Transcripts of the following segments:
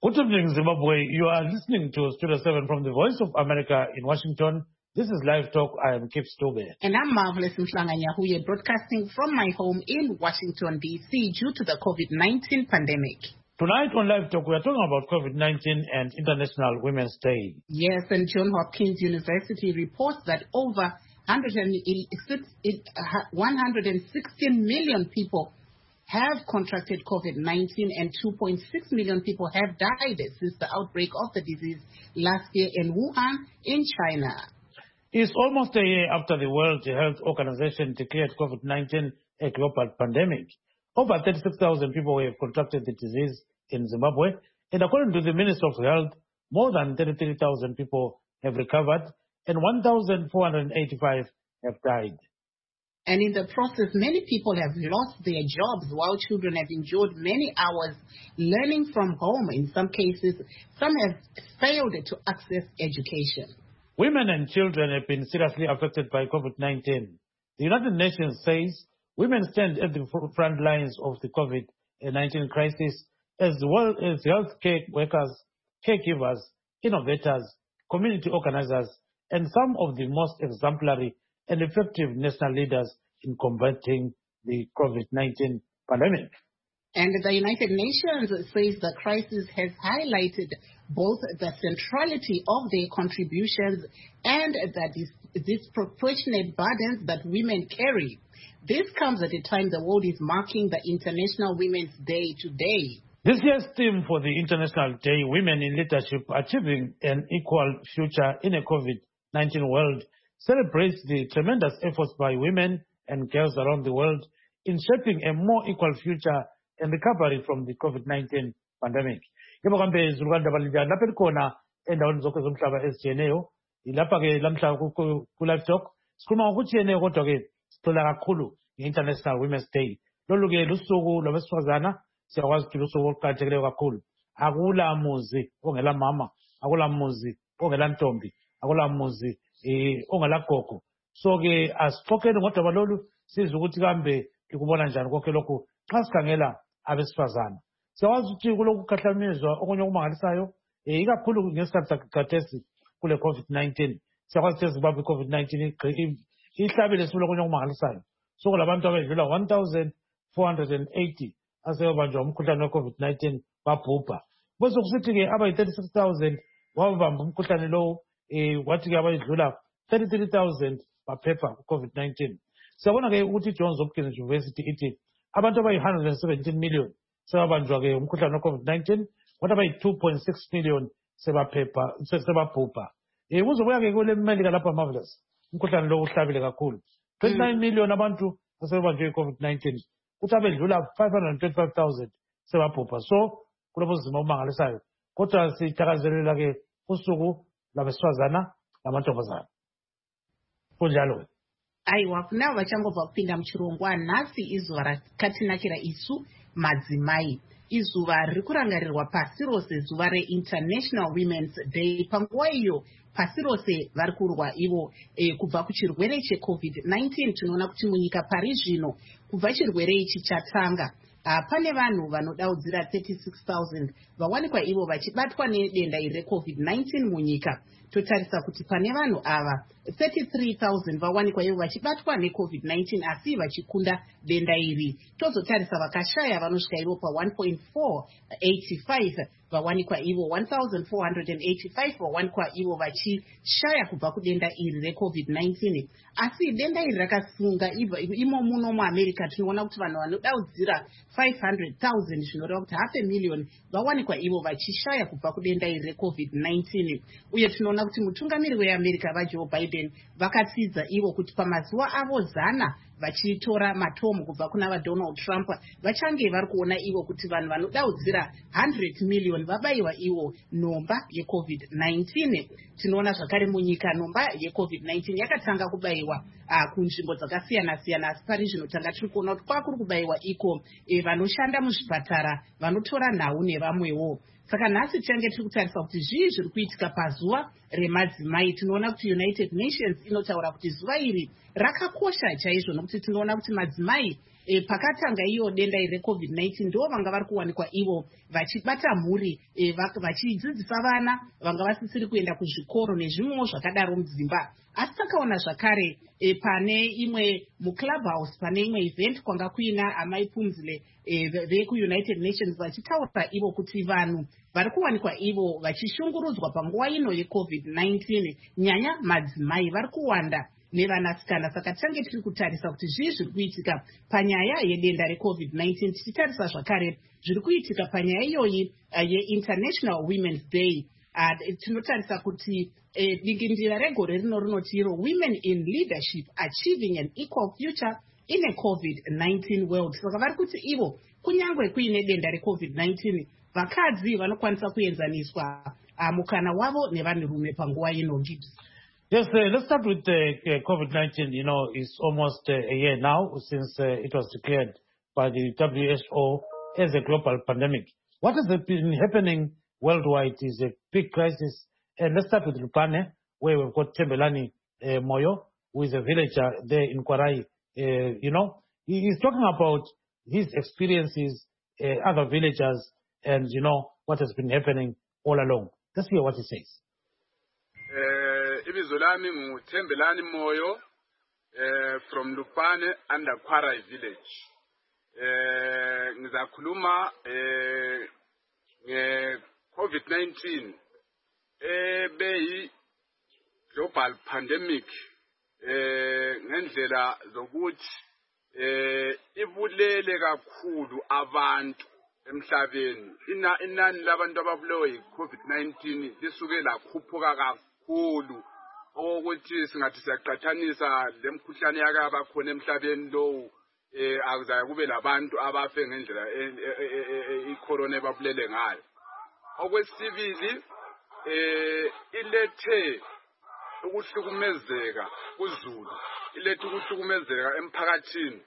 Good evening, Zimbabwe. You are listening to Studio 7 from the Voice of America in Washington. This is Live Talk. I am Kip Stobe. And I'm Marvelous Mhlanga-Nyahuye, broadcasting from my home in Washington, D.C. due to the COVID-19 pandemic. Tonight on Live Talk, we are talking about COVID-19 and International Women's Day. Yes, and Johns Hopkins University reports that over 116 million people have contracted COVID-19 and 2.6 million people have died since the outbreak of the disease last year in Wuhan in China. It's almost a year after the World Health Organization declared COVID-19 a global pandemic. Over 36,000 people have contracted the disease in Zimbabwe, and according to the Minister of Health, more than 33,000 people have recovered and 1,485 have died. And in the process, many people have lost their jobs while children have endured many hours learning from home. In some cases, some have failed to access education. Women and children have been seriously affected by COVID-19. The United Nations says women stand at the front lines of the COVID-19 crisis as well as healthcare workers, caregivers, innovators, community organizers, and some of the most exemplary and effective national leaders in combating the COVID-19 pandemic. And the United Nations says the crisis has highlighted both the centrality of their contributions and the disproportionate burdens that women carry. This comes at a time the world is marking the International Women's Day today. This year's theme for the International Day, Women in Leadership Achieving an Equal Future in a COVID-19 World, celebrates the tremendous efforts by women and girls around the world in shaping a more equal future and recovery from the COVID-19 pandemic. Yebo kambe zulukanda balinjani lapha likhona endaweni zonke zomhlaba ezijiyeneyo ilapha ke lamhla ku Live Talk sikhuluma ngokujiyeneyo kodwa ke sithola kakhulu nge-International Women's Day. Lolu ke lusuku lwabesifazana siyakwazi ukuthi lusuku oluqakathekileyo kakhulu. Akula muzi ongela mama, akula muzi ongela ntombi, akula muzi ongalagogo. So ke asixoxeni ngodaba lolu sizwe ukuthi kambe likubona njani konke lokhu xa sikhangela abesifazana. Siyakwazi ukuthi kulokhu kukhahlamezwa okunye okumangalisayo ikakhulu ngesikhathi sakhathesi kule COVID-19. Siyakwazi ukuthi eZimbabwe i-COVID-19 ihlabile sibule okunye okumangalisayo. So kulabantu abedlula 1,480 aseyobanjwa umkhuhlane we-COVID-19 babhubha. Bese kusithi ke abayi-36,000 wabamba umkhuhlane lowo wathi ke abayidlula 33,000 baphepha ku-COVID-19. Siyabona ke ukuthi Johns Hopkins University ithi abantu abayi-117 million sebabanjwa ke umkhuhlane we-COVID-19, kodwa abayi-2.6 million sebabhubha. Kuzobuya ke kule Melika lapha Marvelous, umkhuhlane lo uhlabile kakhulu. 29 million abantu asebanjwe i-COVID-19, kuthi abedlula 525,000 sebabhubha. So kulabo zima omangalisayo. Kodwa sithakazelela ke usuku labesifazana namantombazana. Kunjalo. Aiwa, kunavo vachangobva kupinda muchirongwa nhasi izuva rakatinakira isu madzimai. Izuva riri kurangarirwa pasi rose zuva reInternational Women's Day. Panguva iyo pasi rose vari kurwa ivo kubva kuchirwere cheCovid-19. Tinoona kuti munyika pari zvino kubva chirwere ichi chatanga pane vanhu vanodaudzira 36,000 vawanikwa ivo vachibatwa nedenda iri reCovid-19 munyika. Totarisa kuti pane vanhu ava 33,000 vawanikwa ivo vachibatwa neCovid-19 asi vachikunda denda iri. Tozotarisa vakashaya vanosvika ivo pa1.485 vawanikwa ivo 1,485 vawanikwa ivo vachishaya kubva kudenda iri reCovid-19. Asi denda iri rakasunga imo muno muAmerica tinoona kuti vanhu vanodaudzira 500,000 zvinoreva kuti 500,000 vawanikwa ivo vachishaya kubva kudenda iri reCovid-19. Uye tinoona kuti mutungamiri weAmerica vaJoe Biden vakatsidza ivo kuti pamazuva avo 100 vachitora matomu kubva kuna vaDonald Trump vachange vari kuona ivo kuti vanhu vanodaudzira 100 million vabayiwa ivo nhomba yeCovid-19. Tinoona zvakare munyika nhomba yeCovid-19 yakatanga kubayiwa kunzvimbo dzakasiyana-siyana, asi pari zvino tanga tiri kuona kuti kwakuri kubayiwa iko vanoshanda muzvipatara vanotora nhau nevamwewo. Saka nhasi tiange tiri kutarisa kuti zvii zviri kuitika pazuva remadzimai. Tinoona kuti United Nations inotaura kuti zuva iri rakakosha chaizvo nokuti tinoona kuti madzimai pakatanga iyo denda reCovid-19 ndo vanga vari kuwanikwa ivo vachibata mhuri, vachidzidzisa vana vanga vasisiri kuenda kuzvikoro nezvimwewo zvakadaro mudzimba. Asi takaona zvakare pane imwe muclubhouse, pane imwe event kwanga kuina amai Pumzile vekuUnited Nations vachitaura ivo kuti vanhu vari kuwanikwa ivo vachishungurudzwa panguva ino yeCovid-19, nyanya madzimai vari kuwanda nevanasikana. Saka tange tiri kutarisa kuti zvii zviri kuitika panyaya yedenda reCovid-19, tichitarisa zvakare zviri kuitika panyaya iyoyi yeInternational Women's Day. Tinotarisa kuti dingindira regore rino rinotiro Women in Leadership Achieving an Equal Future in a COVID-19 World. Saka vari kuti ivo kunyangwe kuine denda reCovid-19 vakadzi vanokwanisa kuenzaniswa mukana wavo nevanhurume panguva ino. Yes, let's start with COVID-19. You know, it's almost a year now since it was declared by the WHO as a global pandemic. What has been happening worldwide is a big crisis. And let's start with Lupane, where we've got Thembelani Moyo, who is a villager there in Kwarai. You know, he's talking about his experiences, other villagers, and, you know, what has been happening all along. Let's hear what he says. Ibizo lami nguThembelani Moyo from Lupane under Kwarai village. Ngizakhuluma COVID-19 beyi global pandemic ngendlela zokuthi ibulele kakhulu abantu emhlabeni. Inani labantu ababulewe yi-COVID-19 lisuke lakhuphuka kakhulu ukuthi singathi siyaqhathanisa lemkhuhlane yakaba khona emhlabeni lowo akuzaye kube labantu abafe ngendlela icorona ebabulele ngayo. Okwesibili ilethe ukuhlukumezeka kuzulu, ilethe ukuhlukumezeka emphakathini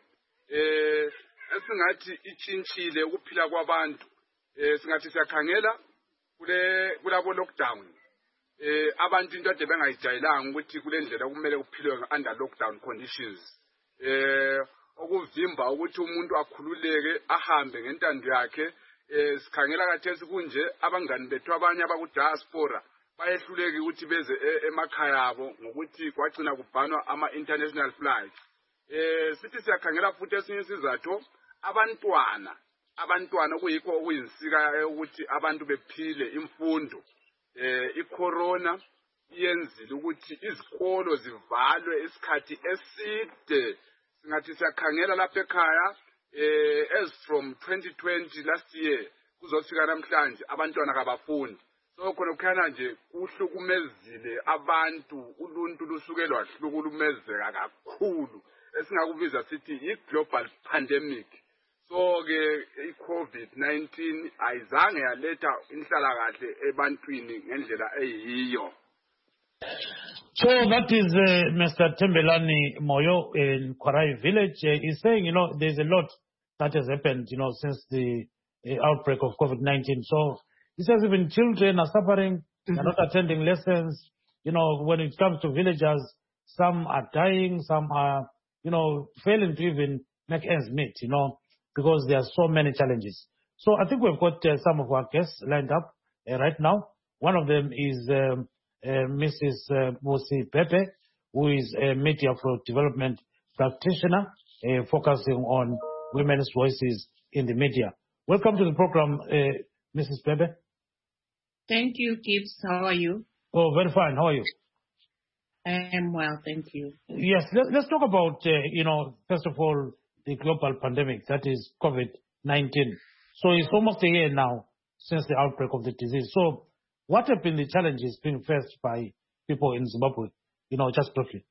esingathi itshintshile ukuphila kwabantu. Singathi siyakhangela kulabo lockdown, abantu into ade bengayijayelanga ukuthi kule ndlela kumele kuphilwe under lockdown conditions, okuvimba ukuthi umuntu akhululeke ahambe ngentando yakhe. Sikhangela kathesi kunje abangani bethu abanye abakudiaspora bayehluleki ukuthi beze emakhaya abo ngokuthi kwagcina kubhanwa ama-international flights. Sithi siyakhangela futhi esinye isizathu abantwana kuyikho okuyinsika ukuthi abantu bephile imfundo. I-corona iyenzile ukuthi izikolo zivalwe isikhathi eside. Singathi siyakhangela lapha ekhaya as from 2020 last year kuzofika namhlanje abantwana kabafundi. So khona kukhana nje uhlukumezile abantu, uluntu lusuke lwahlukumezeka kakhulu esingakubiza sithi i-global pandemic. So ke i-COVID-19 ayizange yaletha inhlalakahle ebantwini ngendlela eyiyo. So that is Mr. Thembelani Moyo in Kwarai village. He's saying, you know, there's a lot that has happened, you know, since the outbreak of COVID-19. So he says even children are suffering, they're not attending lessons. You know, when it comes to villagers, some are dying, some are, you know, failing to even make ends meet, you know, because there are so many challenges. So I think we've got some of our guests lined up right now. One of them is Mrs. Musi Pepe, who is a media for development practitioner focusing on women's voices in the media. Welcome to the program, Mrs. Pepe. Thank you, Gibbs. How are you? Oh, very fine. How are you? I am well, thank you. Yes, let's talk about, you know, first of all, the global pandemic, that is COVID-19. So it's almost a year now since the outbreak of the disease. So what have been the challenges being faced by people in Zimbabwe? You know, just briefly.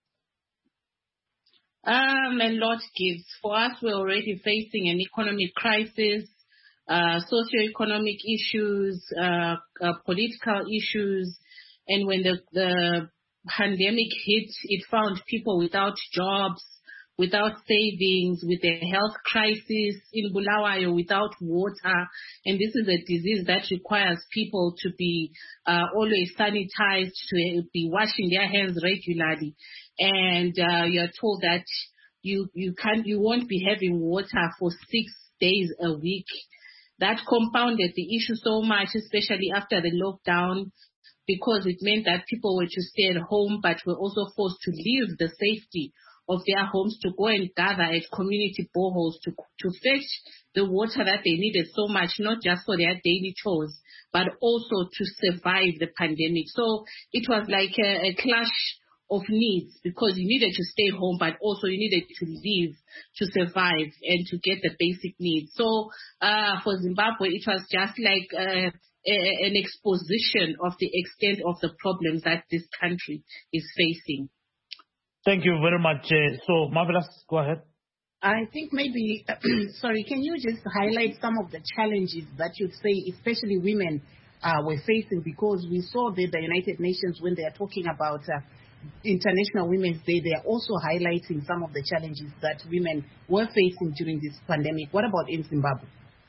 A lot, Gibbs. For us, we're already facing an economic crisis, socio-economic issues, political issues. And when the pandemic hit, it found people without jobs, without savings, with a health crisis in Bulawayo, without water. And this is a disease that requires people to be always sanitized, to be washing their hands regularly. And you're told that you won't be having water for 6 days a week. That compounded the issue so much, especially after the lockdown, because it meant that people were to stay at home, but were also forced to leave the safety of their homes to go and gather at community boreholes to fetch the water that they needed so much, not just for their daily chores, but also to survive the pandemic. So it was like a clash of needs, because you needed to stay home, but also you needed to leave to survive and to get the basic needs. So for Zimbabwe, it was just like an exposition of the extent of the problems that this country is facing. Thank you very much. So, Marvelous, go ahead. I think maybe, sorry, can you just highlight some of the challenges that you'd say, especially women, were facing? Because we saw that the United Nations, when they are talking about International Women's Day, they are also highlighting some of the challenges that women were facing during this pandemic. What about in Zimbabwe?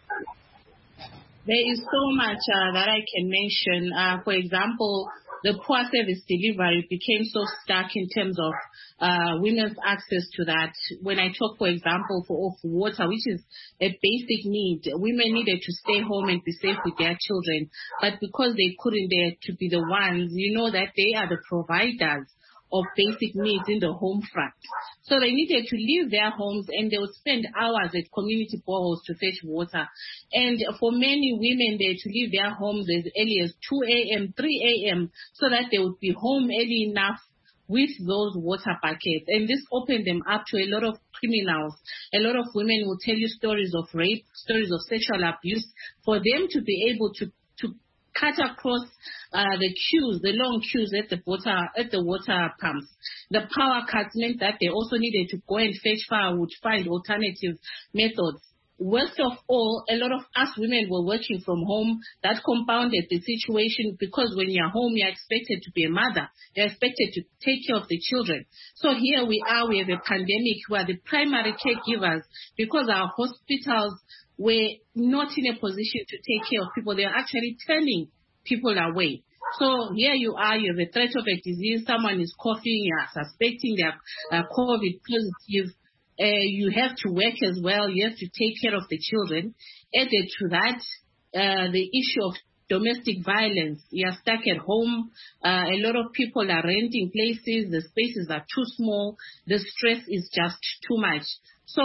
There is so much that I can mention. For example, the poor service delivery became so stuck in terms of women's access to that. When I talk, for example, of water, which is a basic need, women needed to stay home and be safe with their children. But because they couldn't dare to be the ones, you know that they are the providers of basic needs in the home front. So they needed to leave their homes, and they would spend hours at community boreholes to fetch water. And for many women, they had to leave their homes as early as 2 a.m., 3 a.m., so that they would be home early enough with those water buckets. And this opened them up to a lot of criminals. A lot of women will tell you stories of rape, stories of sexual abuse. For them to be able to cut across the queues, the long queues at the water pumps. The power cuts meant that they also needed to go and fetch firewood, find alternative methods. Worst of all, a lot of us women were working from home. That compounded the situation, because when you're home, you're expected to be a mother. You're expected to take care of the children. So here we are, we have a pandemic where the primary caregivers, because our hospitals were not in a position to take care of people, they are actually turning people away. So here you are, you have a threat of a disease, someone is coughing, you are suspecting they are COVID positive. You have to work as well, you have to take care of the children. Added to that, the issue of domestic violence. You are stuck at home. A lot of people are renting places. The spaces are too small. The stress is just too much. So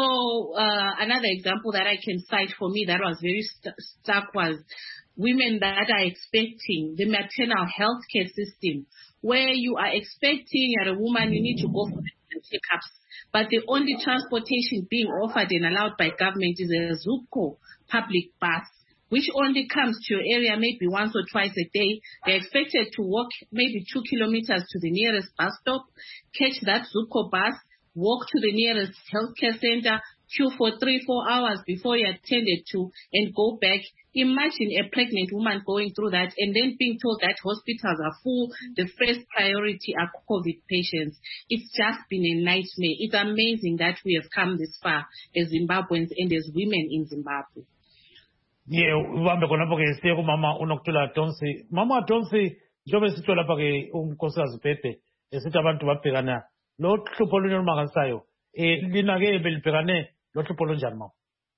another example that I can cite for me that was very stuck was women that are expecting the maternal health care system, where you are expecting, you're a woman, you need to go for checkups. But the only transportation being offered and allowed by government is a Zupco public bus, which only comes to your area maybe once or twice a day. They're expected to walk maybe 2 kilometers to the nearest bus stop, catch that Zupco bus, walk to the nearest healthcare center, queue for 3-4 hours before you're attended to, and go back. Imagine a pregnant woman going through that and then being told that hospitals are full. The first priority are COVID patients. It's just been a nightmare. It's amazing that we have come this far as Zimbabweans and as women in Zimbabwe. Yeah, ubambe khonapho ke siye kumama uNokutula Tonsi. Mama Tonsi, njengoba sitsho lapha ke unkosikazi Pepe esithi abantu babhekana lo hlupho olunyalumangasayo. Lina ke belibhekane lo hlupho olunjani mama?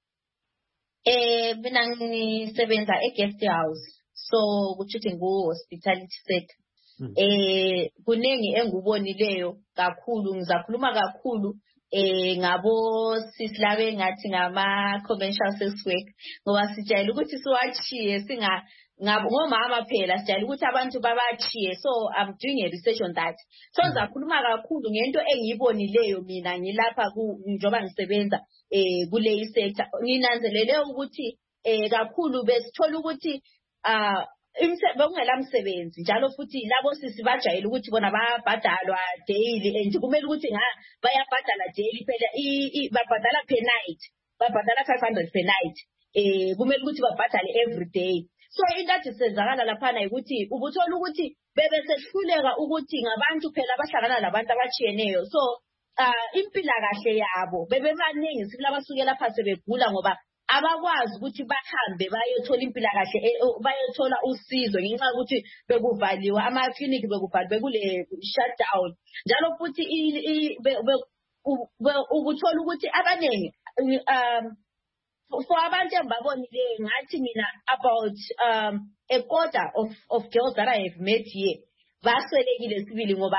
Mina ngisebenza e-guest house, so kuthi ngu-hospitality sector. Kuningi engubonileyo kakhulu, ngizakhuluma kakhulu ngabo sislabe ngathi ngama conventional sex work, ngoba sijayele ukuthi siwachiye ngomama phela, sijayele ukuthi abantu babachiye. So I'm doing a research on that. So ngizakhuluma kakhulu ngento engiyibonileyo mina ngilapha njoba ngisebenza kule sector. Nginanzelele ukuthi kakhulu besithola ukuthi bekungela msebenzi njalo, futhi labo sisi bajayele ukuthi bona bayabhadalwa daily, and kumele ukuthi bayabhadala daily phela, babhadala per night, babhadala 500 per night. Kumele ukuthi babhadale every day. So into ethi senzakala laphana ukuthi ubuthola ukuthi bebesehluleka ukuthi ngabantu phela abahlangana labantu abachiyeneyo. So impilakahle yabo bebebaningi sibila abasuke lapha sebegula ngoba abakwazi ukuthi bahambe bayothola impilakahle, bayothola usizo ngenxa ukuthi bekuvaliwe, ama-clinic bekuvaliwe, bekule shutdown. Njalo futhi ukuthola ukuthi abaningi for abantu engibabonile ngathi mina about a quarter of girls that I have met here baswelekile sibili ngoba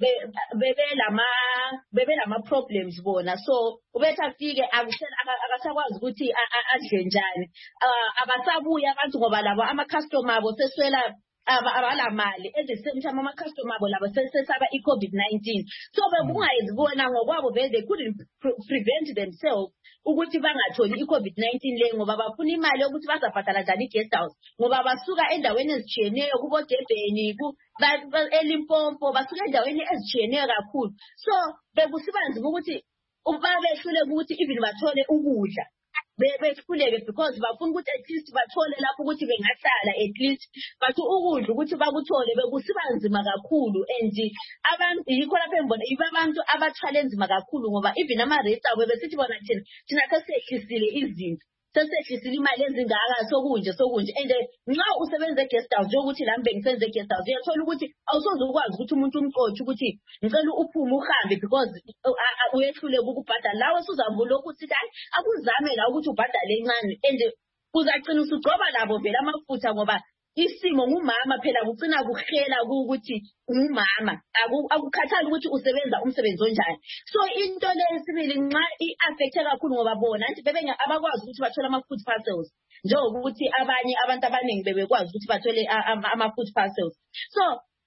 bebelama problems bona, so ubetha afike akasakwazi ukuthi adle njani, abasabuya abantu ngoba labo ama-customer abo seswela abala mali, at the same time ama-customer abo labo sesaba i-COVID-19, so bekungayizibona ngokwabo they couldn't prevent themselves ukuthi bangatholi i-COVID-19 le ngoba bafuna imali yokuthi bazabhadala njani i-guest house ngoba basuka endaweni ezitshiyeneyo kubo-Durban, eLimpopo, basuka endaweni ezitshiyeneyo kakhulu, so bekusibanzima ukuthi babehluleka ukuthi even bathole ukudla, behluleke because bafuna ukuthi at least bathole lapho ukuthi bengahlala at least, but ukudla ukuthi bakuthole bekusibanzima kakhulu, and abantu yikho lapho engibona yibo abantu abathwala enzima kakhulu ngoba even ama-rates abo besithi bona thina sesehlisile izinto, sesehlisile imali ezingaka sokunje, and nxa usebenza e-guest house njengokuthi lami bengisebenza e-guest house uyathola ukuthi awusoze ukwazi ukuthi umuntu umqotshe ukuthi ngicela uphume uhambe because uyehluleka ukubhadala, lawe usuzavula ukuthi akuzame la ukuthi ubhadale encane, and uzacina usugcoba labo vele amafutha ngoba isimo ngumama phela kucina kuhlela ukuthi ngumama, akukhathali ukuthi usebenza umsebenzi onjani. So into lesibili nxa i-affecte kakhulu ngoba bona anti abakwazi ukuthi bathole ama-food parcels njengokuthi abanye abantu abaningi bebekwazi ukuthi bathole ama-food parcels. So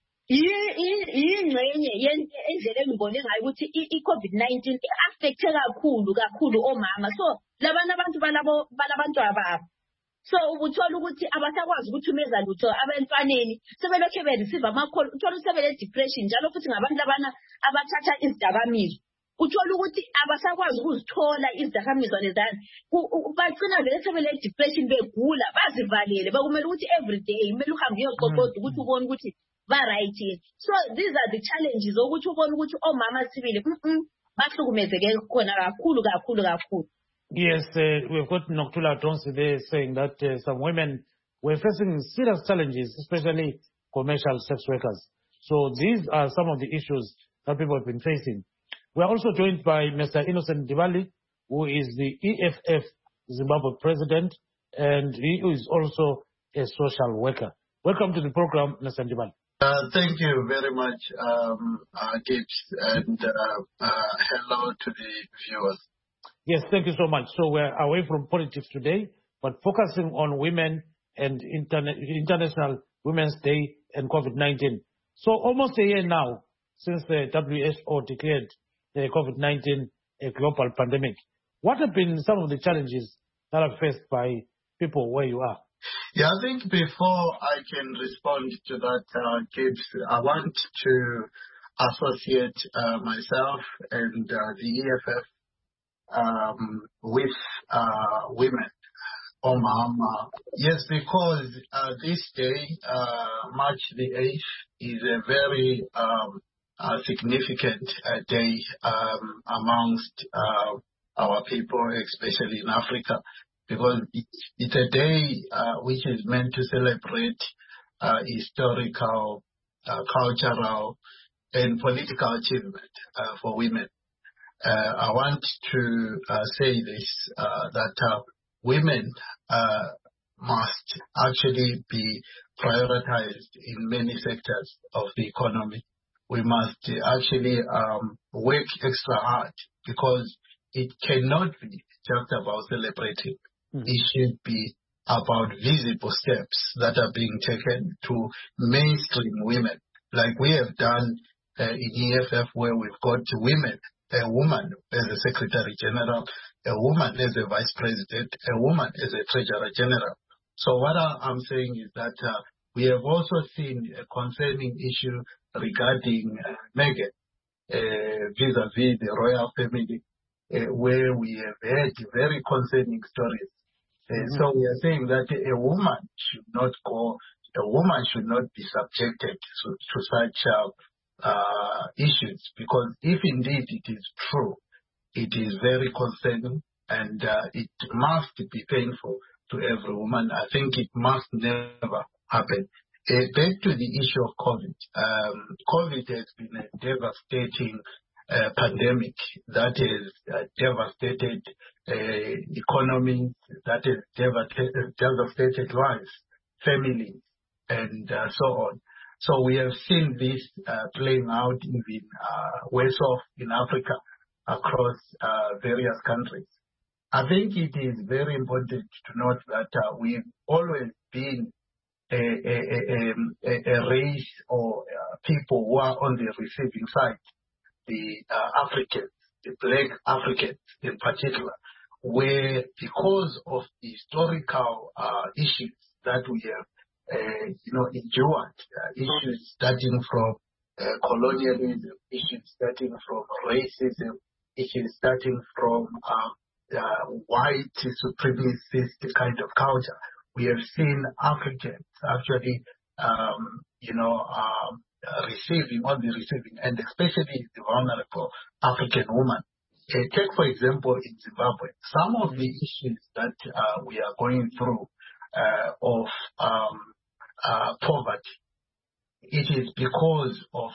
yingxenye endlela engibone ngayo ukuthi i-COVID-19 i-affecte kakhulu omama, so labana abantu balabantu ababo, so ubuthola ukuthi abasakwazi ukuthumeza lutho abantwaneni sebelokhe bereceive ama-call, uthola sebele-depression njalo futhi ngabantu labana abathatha izidakamizwa, uthola ukuthi abasakwazi ukuzithola izidakamizwa lezana, bagcina vele sebele-depression begula bazivalele, bekumele ukuthi everyday kumele uhambe uyoqoqoda ukuthi ubone ukuthi ba-right. So these are the challenges ukuthi ubone ukuthi omama sibili bahlukumezeke khona kakhulu. Yes, we've got Nokuthula Tonsi there saying that some women were facing serious challenges, especially commercial sex workers. So these are some of the issues that people have been facing. We are also joined by Mr. Innocent Ndibali, who is the EFF Zimbabwe president, and he is also a social worker. Welcome to the program, Mr. Ndibali. Thank you very much, Gibbs, and hello to the viewers. Yes, thank you so much. So we're away from politics today, but focusing on women and International Women's Day and COVID-19. So almost a year now since the WHO declared the COVID-19 a global pandemic. What have been some of the challenges that are faced by people where you are? Yeah, I think before I can respond to that, Gibbs, I want to associate myself and the EFF with women. Yes, because this day, March the 8th, is a very significant day amongst our people, especially in Africa, because it's a day which is meant to celebrate historical, cultural, and political achievement for women. I want to say this, that women must actually be prioritized in many sectors of the economy. We must actually work extra hard because it cannot be just about celebrating. It should be about visible steps that are being taken to mainstream women, like we have done in EFF, where we've got women, a woman as a Secretary General, a woman as a Vice President, a woman as a Treasurer General. So what I'm saying is that we have also seen a concerning issue regarding Meghan vis-a-vis the royal family, where we have had very concerning stories. So we are saying that a woman should not be subjected to such issues, because if indeed it is true, it is very concerning, and it must be painful to every woman. I think it must never happen. Back to the issue of COVID. COVID has been a devastating pandemic that has devastated economies, that has devastated lives, families, and so on. So we have seen this playing out even worse off in Africa across various countries. I think it is very important to note that we've always been a race or people who are on the receiving side, the Africans, the Black Africans in particular, where because of the historical issues that we have endured, issues starting from colonialism, issues starting from racism, issues starting from white supremacist kind of culture. We have seen Africans actually, receiving on the receiving end, especially the vulnerable African woman. Take, for example, in Zimbabwe, some of the issues that we are going through of poverty, it is because of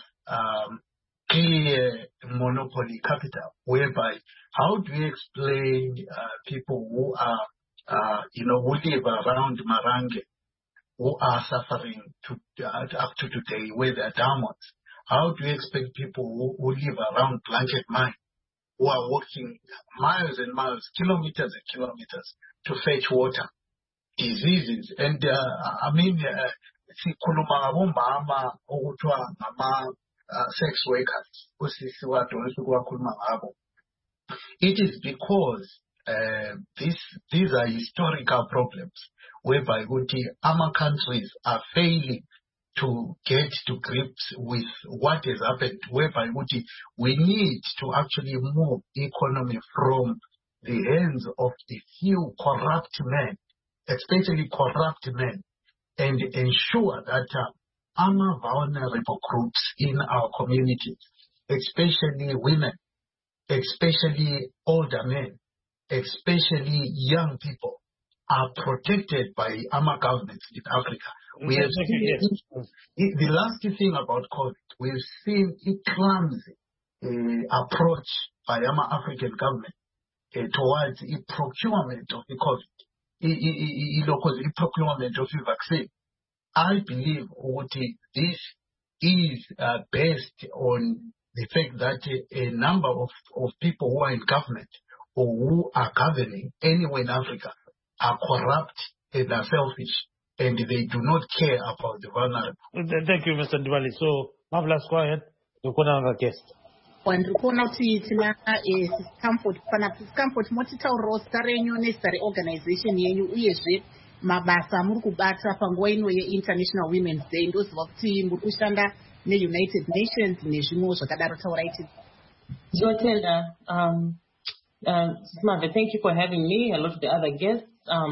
clear monopoly capital, whereby how do you explain people who are, who live around Marange, who are suffering up to today, where they are downwards? How do you expect people who live around Blanket Mine, who are walking miles and miles, kilometers and kilometers to fetch water, diseases? And sikhuluma ngabomama okuthiwa sex workers, it is because these are historical problems whereby our countries are failing to get to grips with what has happened, whereby we need to actually move the economy from the hands of the few corrupt men, especially corrupt men, and ensure that our vulnerable groups in our communities, especially women, especially older men, especially young people, are protected by our governments in Africa. We have seen the last thing about COVID, we've seen a clumsy approach by our African government towards the procurement of the COVID, the procurement of the vaccine. I believe this is based on the fact that a number of people who are in government or who are governing anywhere in Africa are corrupt and are selfish, and they do not care about the vulnerable. Thank you, Mr. Ndibali. So, Marvelous, go ahead. You're going to have a guest. Wandikona kuti tina Comfort motitaurawo zita renyu nezita reorganization yenyu uyezve mabasa muri kubata panguva ino yeInternational Women's Day. Ndoziva kuti muri kushanda neUnited Nations nezvimwewo zvakadaro. Taurai tini. Ndinotenda. Smave, thank you for having me. Hello to the other guests.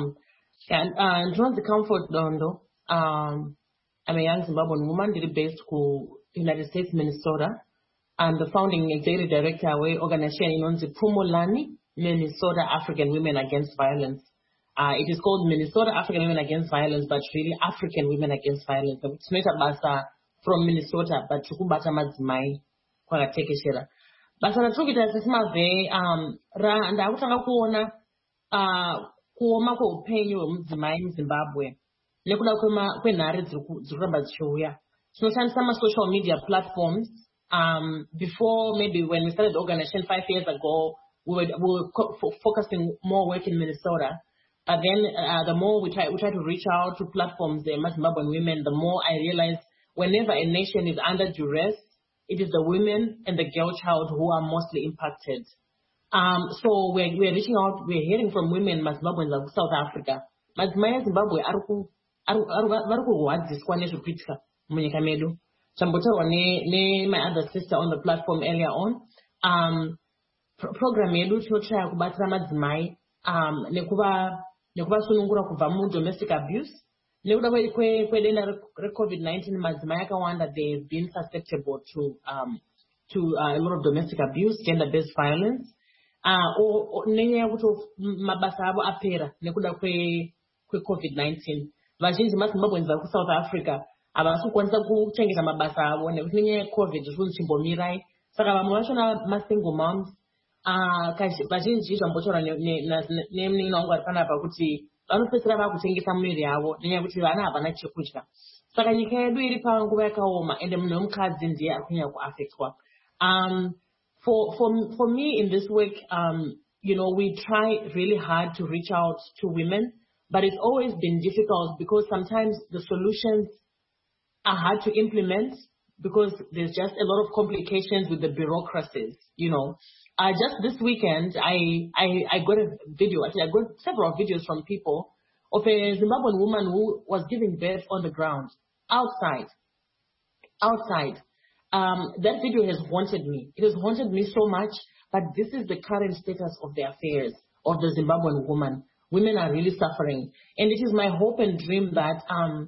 Ndinonzi Comfort Dondo. I'm a young Zimbabwean woman based in United States, Minnesota. I'm the founding executive director of an organization inonzi Phumulani, Minnesota African Women Against Violence. It is called Minnesota African Women Against Violence, but really African Women Against Violence. It's not basa from Minnesota, but tukubata madzimai kwakatekeshera. Basa ratukita sesimave ndakutanga kuona kuoma kweupenyu hwemudzimai muZimbabwe nekuda kwenhare dziri kuramba dzichiuya. Tinoshandisa social media platforms. Before, maybe when we started the organization 5 years ago, we were focusing more work in Minnesota. But then the more we try to reach out to platforms, the Zimbabwean women, the more I realize whenever a nation is under duress, it is the women and the girl child who are mostly impacted. So we're reaching out, we're hearing from women, Zimbabweans of South Africa. Madzimai Zimbabwe varikuwadziswa nezvekuitika munyika medu. My other sister on the platform earlier on, program yedu tinotraya kubatsira madzimai nekuvasunungura kubva domestic abuse. Nekuda kwedenda reCovid-19, madzimai akawanda, they've been susceptible to a lot of domestic abuse, gender-based violence. Nenyaya yekuti mabasa avo apera nekuda kweCovid-19. Vazhinji maZimbabweans vari kuSouth Africa havasi kukwanisa kuchengeta mabasa avo nekuti nenyaya yeCovid zvinhu chimbomirai, Saka vamwe vachona ma-single moms vazhinji zvambotaura nemunin'ina wangu ari panapa kuti vanopedzisira vakutengesa miviri yavo nenyaya yekuti vana havana chekudya. Saka nyika yedu iri panguva yakaoma ende munhu wemukadzi ndiye ari kunyanya kuaffectwa. For me in this work, we try really hard to reach out to women, but it's always been difficult because sometimes the solutions are hard to implement because there's just a lot of complications with the bureaucracies, Just this weekend, I got a video, actually I got several videos from people of a Zimbabwean woman who was giving birth on the ground, outside. That video has haunted me. It has haunted me so much, but this is the current status of the affairs of the Zimbabwean woman. Women are really suffering. And it is my hope and dream that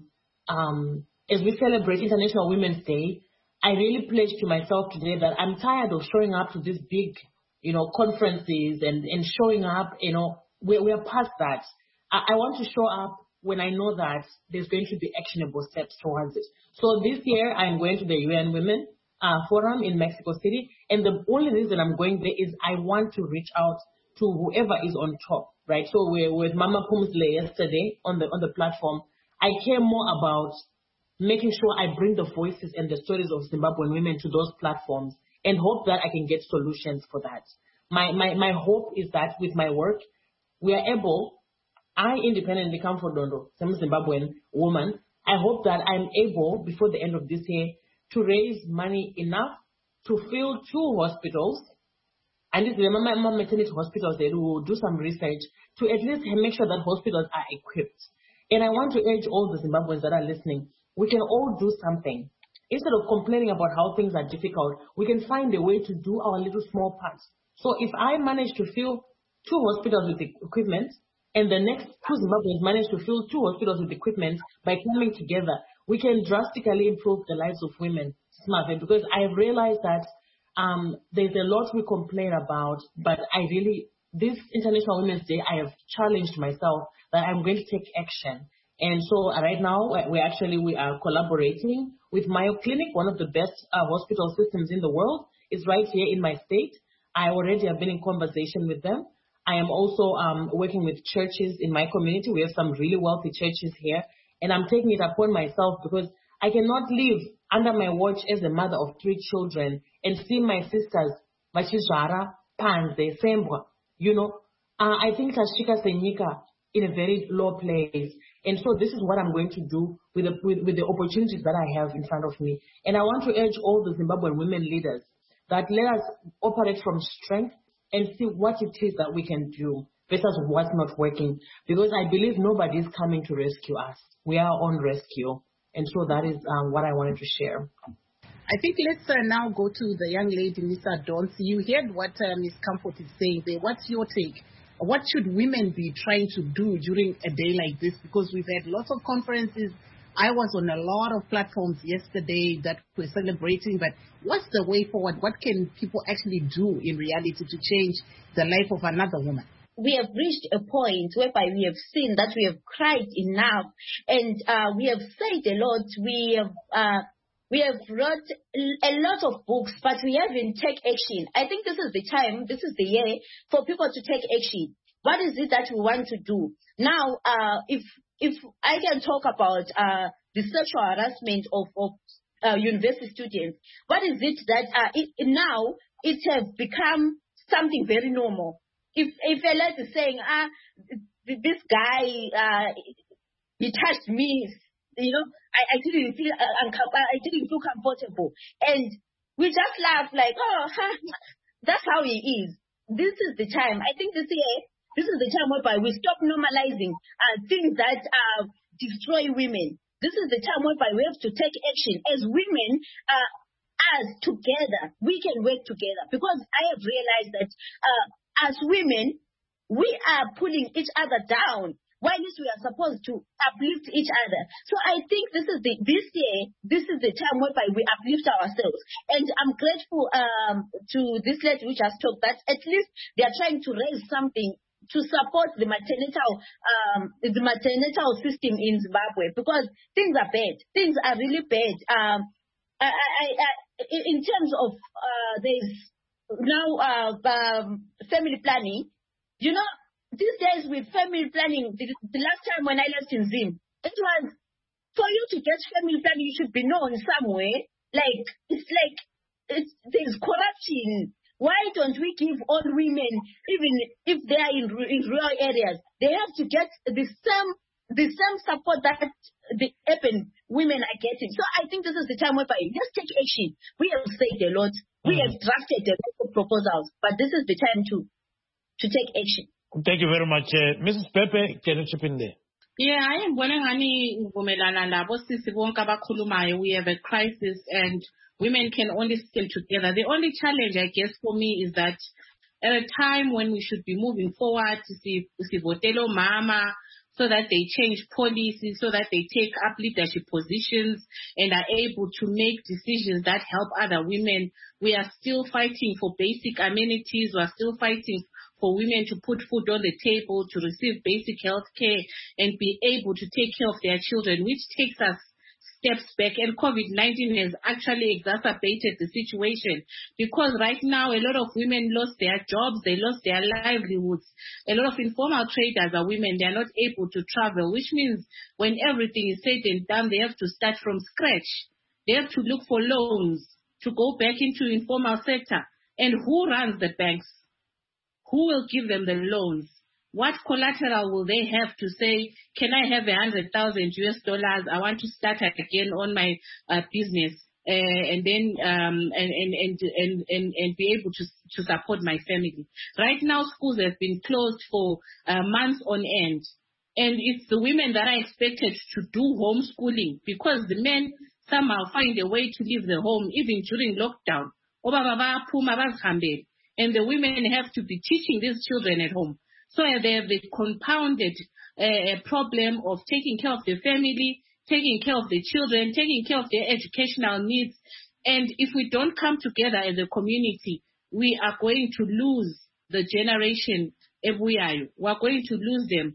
as we celebrate International Women's Day, I really pledge to myself today that I'm tired of showing up to these big, conferences and showing up, we're past that. I want to show up when I know that there's going to be actionable steps towards it. So this year, I'm going to the UN Women Forum in Mexico City. And the only reason I'm going there is I want to reach out to whoever is on top, right? So we're with Mama Pumsle yesterday on the platform. I care more about making sure I bring the voices and the stories of Zimbabwean women to those platforms and hope that I can get solutions for that. My hope is that with my work, we are able, I independently come from Dondo, I'm a Zimbabwean woman. I hope that I'm able, before the end of this year, to raise money enough to fill 2 hospitals. And this is my maternity hospitals, they will do some research to at least make sure that hospitals are equipped. And I want to urge all the Zimbabweans that are listening, we can all do something. Instead of complaining about how things are difficult, we can find a way to do our little small parts. So if I manage to fill 2 hospitals with equipment, and the next 2 Zimbabweans manage to fill 2 hospitals with equipment by coming together, we can drastically improve the lives of women. Because I have realized that there's a lot we complain about, but this International Women's Day, I have challenged myself that I'm going to take action. And so right now, we are collaborating with Mayo Clinic, one of the best hospital systems in the world. It's right here in my state. I already have been in conversation with them. I am also working with churches in my community. We have some really wealthy churches here. And I'm taking it upon myself because I cannot live under my watch as a mother of 3 children and see my sisters, Vachizhara, Panze, Sembwa, I think Tashika Senyika in a very low place. And so this is what I'm going to do with the opportunities that I have in front of me. And I want to urge all the Zimbabwean women leaders that let us operate from strength and see what it is that we can do versus what's not working. Because I believe nobody is coming to rescue us. We are on rescue. And so that is what I wanted to share. I think let's now go to the young lady, Ms. Adonsi. You heard what Ms. Comfort is saying there. What's your take? What should women be trying to do during a day like this? Because we've had lots of conferences. I was on a lot of platforms yesterday that were celebrating, but what's the way forward? What can people actually do in reality to change the life of another woman? We have reached a point whereby we have seen that we have cried enough, and we have said a lot. We have wrote a lot of books, but we haven't taken action. I think this is the time, this is the year for people to take action. What is it that we want to do? Now, if I can talk about the sexual harassment of university students, what is it that now it has become something very normal? If a lady is saying, this guy, he touched me, I didn't feel I didn't feel comfortable, and we just laugh like, that's how he is. This is the time. I think this is the time whereby we stop normalizing things that destroy women. This is the time whereby we have to take action as women. As together, we can work together, because I have realized that as women, we are pulling each other down, while we are supposed to uplift each other. So I think this is the time whereby we uplift ourselves. And I'm grateful to this lady which has talked that at least they are trying to raise something to support the maternal system in Zimbabwe, because things are bad. Things are really bad. in terms of there's now family planning, you know, these days with family planning, the last time when I left in Zim, it was for you to get family planning, you should be known somewhere. Like, there's corruption. Why don't we give all women, even if they are in rural areas, they have to get the same support that the urban women are getting? So I think this is the time whereby let's take action. We have said a lot. We have drafted a lot of proposals, but this is the time to take action. Thank you very much. Mrs. Pepe, can you chip in there? Yeah, I am we have a crisis and women can only stand together. The only challenge, I guess, for me is that at a time when we should be moving forward to see Votelo Mama, so that they change policies, so that they take up leadership positions and are able to make decisions that help other women. We are still fighting for basic amenities. We are still fighting for women to put food on the table, to receive basic health care and be able to take care of their children, which takes us steps back. And COVID-19 has actually exacerbated the situation because right now a lot of women lost their jobs, they lost their livelihoods. A lot of informal traders are women, they are not able to travel, which means when everything is said and done, they have to start from scratch. They have to look for loans to go back into informal sector. And who runs the banks? Who will give them the loans? What collateral will they have to say, can I have $100,000 US? I want to start again on my business and then and be able to support my family. Right now, schools have been closed for months on end. And it's the women that are expected to do homeschooling because the men somehow find a way to leave the home even during lockdown. And the women have to be teaching these children at home. So they have the compounded problem of taking care of the family, taking care of the children, taking care of their educational needs. And if we don't come together as a community, we are going to lose the generation. We are going to lose them.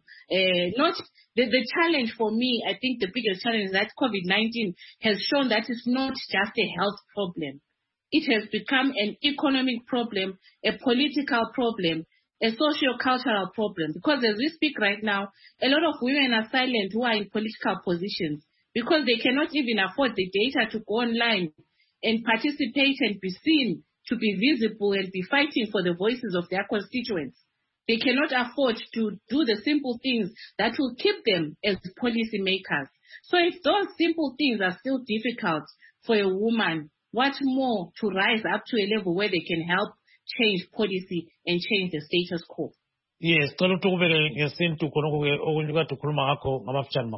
The challenge for me, I think the biggest challenge is that COVID-19 has shown that it's not just a health problem. It has become an economic problem, a political problem, a socio-cultural problem. Because as we speak right now, a lot of women are silent who are in political positions because they cannot even afford the data to go online and participate and be seen, to be visible and be fighting for the voices of their constituents. They cannot afford to do the simple things that will keep them as policy makers. So if those simple things are still difficult for a woman, what more to rise up to a level where they can help change policy and change the status quo? Yes, ngesintu khonoko okunika tukhuluma ngakho ngamafitshane.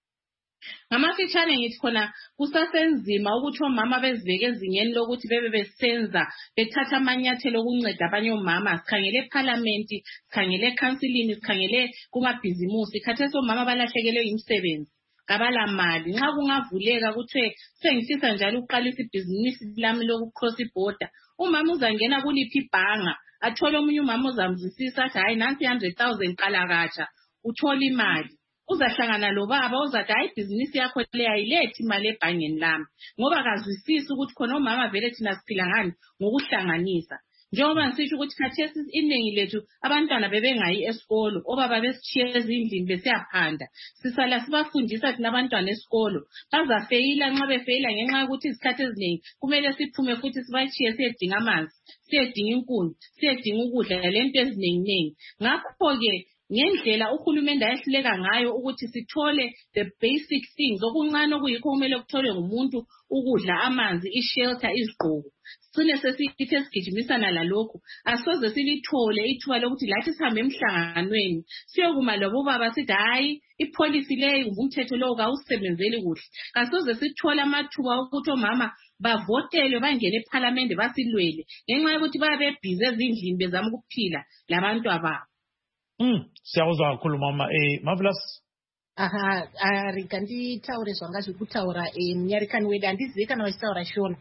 Ngamafitshane ngithi khona kusasenzima ukuthi omama bezibeke ezingeni lokuthi bebe besenza bethatha amanyathelo okunceda abanye omama. Sikhangele eParliament, sikhangele eCouncilini, sikhangele kumabhizimusi. Khathesi omama balahlekelwe imisebenzi, kabala mali. Nxa kungavuleka kuthiwe sengifisa njalo ukuqalisa ibhizinisi lami lokucross iborder, umama uzangena kuliphi ibhanga athola omunye umama uzamzwisisa athi hayi nansi 100,000 qala katsha uthola imali. Uzahlangana lo baba uzathi hayi ibhizinisi yakho le ayilethi imali ebhangeni lami ngoba akazwisisi ukuthi khona omama vele thina siphila ngani ngokuhlanganisa. Njengoba ngisho ukuthi khathesi iningi lethu abantwana bebengayi esikolo, obaba besitshiye ezindlini besiyaphanda. Sisala sibafundisa thina abantwana esikolo. Bazafeyila nxa befeyila ngenxa yokuthi isikhathi eziningi kumele siphume futhi sibatshiye siyedinga amanzi, siyedinga inkuni, siyedinga ukudla lento eziningi. Ngakho-ke ngendlela uhulumende ayehluleka ngayo ukuthi sithole the basic things okuncane okuyikho kumele kutholwe ngumuntu, ukudla, amanzi, ishelter, izigqoko. Sine sesithe sigijimisana lalokho, asoze silithole ithuba lokuthi lathi sihambe emhlanganweni siyokuma labo baba sithi hayi ipolicy leyo umthetho lo kawusebenzeli kuhle. Asoze sithola amathuba ukuthi omama bavotelwe bangene eParliament basilwele ngenxa yokuthi babe busy ezindlini bezama ukuphila labantu ababo. Siyawuzwa kakhulu mama. Marvelous. Rika nditaure zvanga zviri kutaura munyarikani wedu, handizivi kana vachitaura shona.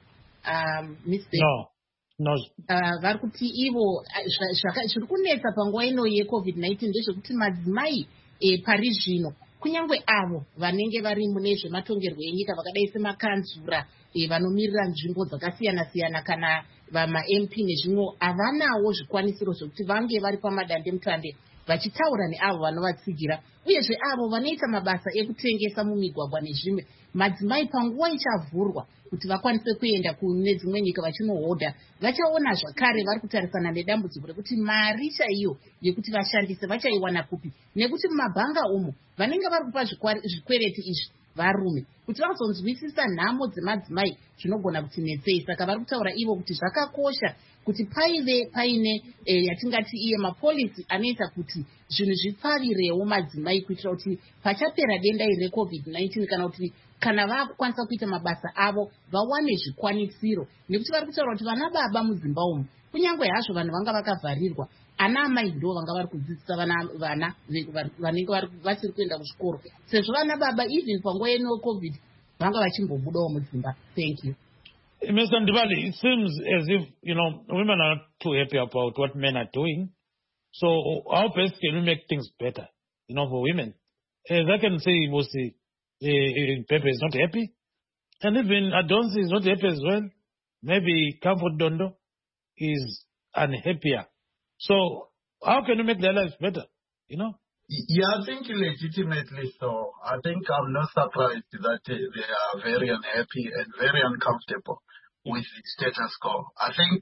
No. Vari kuti ivo zviri kunetsa panguva ino yeCovid-19 ndezvekuti madzimai pari zvino kunyangwe avo vanenge vari mune zvematongerwo enyika vakadai semakanzura vanomirira nzvimbo dzakasiyana-siyana kana vama-MP nezvimwe havanawo zvikwanisiro zvokuti vange vari pamadandemutande vachitaura neavo vanovatsigira, uyezve avo vanoita mabasa ekutengesa mumigwagwa nezvimwe. Madzimai panguva ichavhurwa kuti vakwanise kuenda kune dzimwe nyika vachinohodha, vachaona zvakare vari kutarisana nedambudziko rekuti mari chaiyo yekuti vashandise vachaiwana kupi, nekuti mumabhanga umo vanenge vari kupa zvikwereti izvi varume. Kuti vazonzwisisa nhamo dzemadzimai zvinogona kutinetsei. Saka vari kutaura ivo kuti zvakakosha kuti paive paine yatingati iye mapolisi anoita kuti zvinhu zvipfavirewo madzimai, kuitira kuti pachapera denda iri reCovid-19 kana kuti kana vakukwanisa kuita mabasa avo vawane zvikwanisiro. Nekuti vari kutaura kuti vana baba mudzimba umu, kunyange hazvo vanhu vanga vakavharirwa, ana amai ndo vanga vari kudzidzisa vana vanenge vasiri kuenda kuzvikoro, sezvo vana baba even panguva yeno COVID vanga vachimbobudawo mudzimba. Thank you. Mr. Ndibali, it seems as if, women are not too happy about what men are doing. So how best can we make things better, for women? As I can say, mostly, Pepe is not happy. And even Adonsi is not happy as well. Maybe Comfort Dondo is unhappier. So how can we make their lives better, Yeah, I think legitimately so. I think I'm not surprised that they are very unhappy and very uncomfortable with the status quo. I think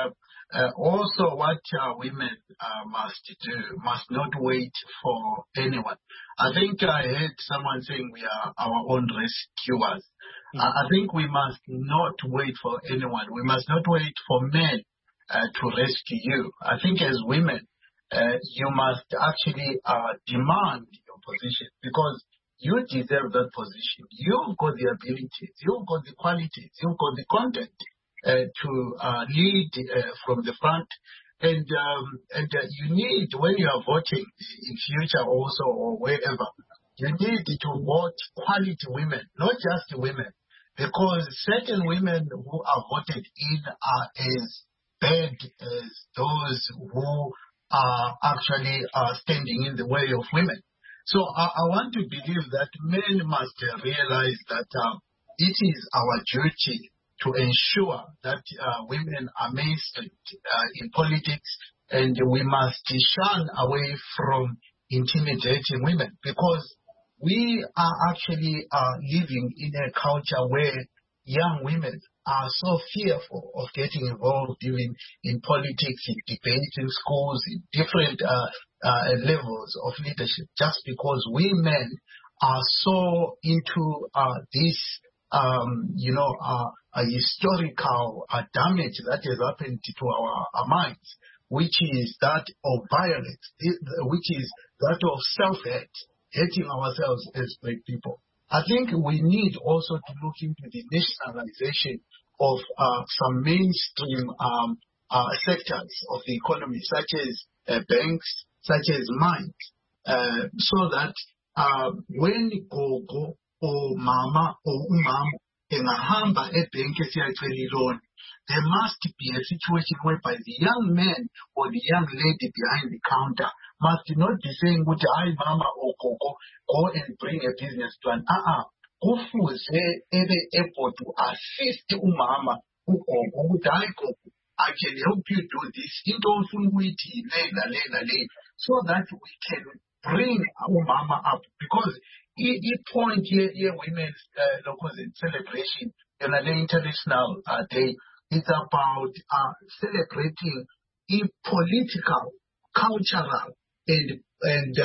also what women must not wait for anyone. I think I heard someone saying we are our own rescuers. I think we must not wait for anyone. We must not wait for men to rescue you. I think as women, you must actually demand your position, because you deserve that position. You've got the abilities, you've got the qualities, you've got the content to lead from the front. And you need, when you are voting in future also or wherever, you need to vote quality women, not just women, because certain women who are voted in are as bad as those who are actually standing in the way of women. So I want to believe that men must realize that it is our duty to ensure that women are mainstreamed in politics, and we must shun away from intimidating women, because we are actually living in a culture where young women are so fearful of getting involved even in politics, in debates in schools, in different levels of leadership, just because we men are so into this, historical damage that has happened to our minds, which is that of violence, which is that of self-hate, hating ourselves as great people. I think we need also to look into the nationalization of some mainstream sectors of the economy, such as banks, such as mines, so that when gogo or mama or umama engahamba ebhenki siyacela loan, there must be a situation whereby the young man or the young lady behind the counter must not be saying, "Hi, mama or gogo, go and bring a business plan." Kufuze ebe able to assist umama ugogo ukuthi hayi gogo, I can help you do this, into ofuna ukuthi lela, so that we can bring umama up, because the point here women's celebration on the International Day is about celebrating political, cultural, and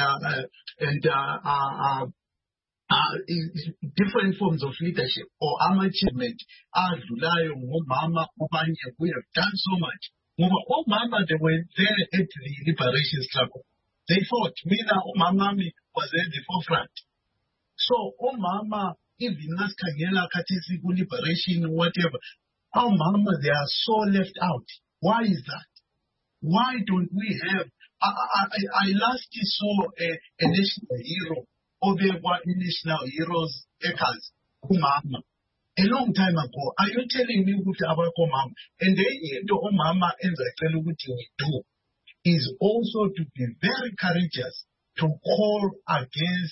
different forms of leadership or achievement. Adlulayo ngomama ubanye, we have done so much. Mama, they were there at the liberation struggle. They fought. Mina umamami was at the forefront. So mama, even naskangela katisi liberation, whatever. Mama, they are so left out. Why is that? Why don't we have? I last saw a national hero. National heroes echoes umama a long time ago. Are you telling me ukuthi abakho mama? And then into umama enzacela ukuthi we do is also to be very courageous to call against